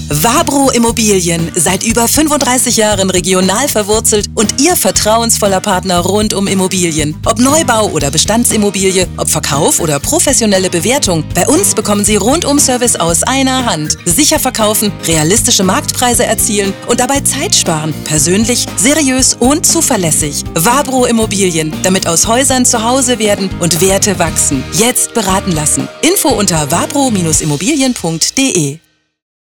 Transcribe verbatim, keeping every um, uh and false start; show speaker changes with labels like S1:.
S1: Vabro Immobilien, seit über fünfunddreißig Jahren regional verwurzelt und Ihr vertrauensvoller Partner rund um Immobilien. Ob Neubau oder Bestandsimmobilie, ob Verkauf oder professionelle Bewertung, bei uns bekommen Sie Rundum-Service aus einer Hand. Sicher verkaufen, realistische Marktpreise erzielen und dabei Zeit sparen. Persönlich, seriös und zuverlässig. Vabro Immobilien, damit aus Häusern zu Hause werden und Werte wachsen. Jetzt beraten lassen. Info unter vabro Immobilien punkt de.